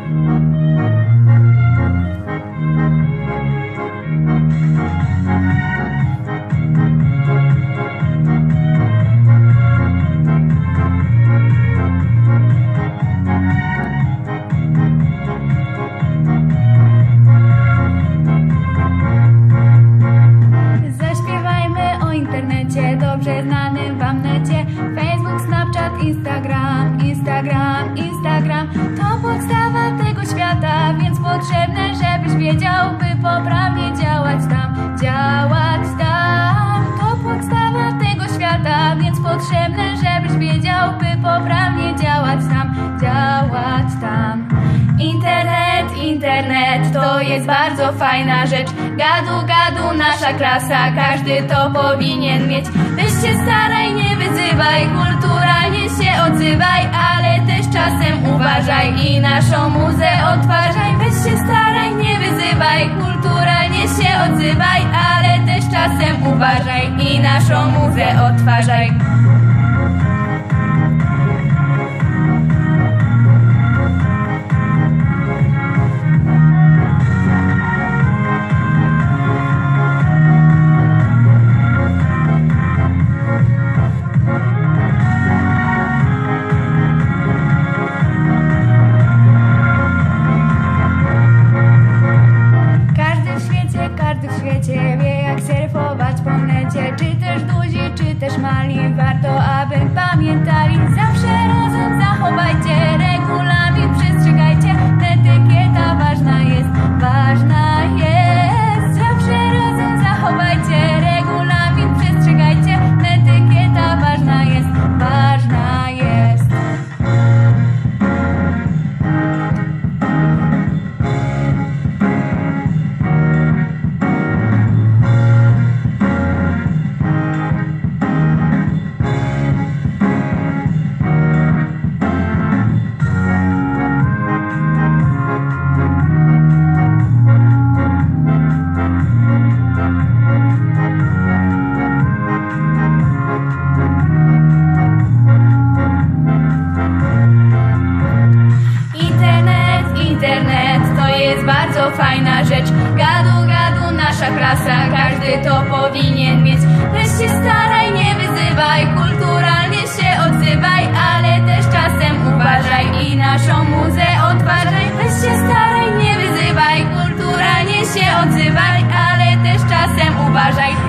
Dobrze znanym wam necie, Facebook, Snapchat, Instagram. To podstawa tego świata, więc potrzebne, żebyś wiedział, by poprawnie działać tam. To podstawa tego świata, więc potrzebne, żebyś wiedział, by poprawnie działać tam. Internet to jest bardzo fajna rzecz. Gadu, nasza klasa, każdy to powinien mieć. Weź się staraj, nie wyzywaj, kulturalnie się odzywaj, ale też czasem uważaj i naszą muzę odtwarzaj. Weź się staraj, nie wyzywaj, kulturalnie się odzywaj, ale też czasem uważaj i naszą muzę odtwarzaj. Każdy w świecie wie, jak surfować po necie. Czy też duzi, czy też mali, warto, aby pamiętali. Zawsze razem zachowajcie, regulamin przestrzegajcie. Etykieta ważna jest. Zawsze razem zachowajcie, regulamin przestrzegajcie. Etykieta ważna jest. Internet to jest bardzo fajna rzecz. Gadu, nasza klasa, każdy to powinien mieć. Weź się staraj, nie wyzywaj, kulturalnie się odzywaj, ale też czasem uważaj i naszą muzę odtwarzaj. Weź się staraj, nie wyzywaj, kulturalnie się odzywaj, ale też czasem uważaj.